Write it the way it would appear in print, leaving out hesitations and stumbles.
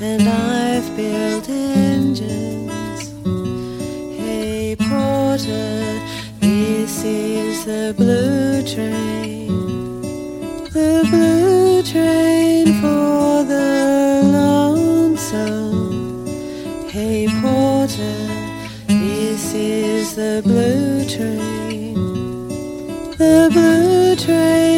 and I've built engines. Hey porter, this is the blue train, the blue train for the lonesome. Hey porter, this is the blue train, the blue train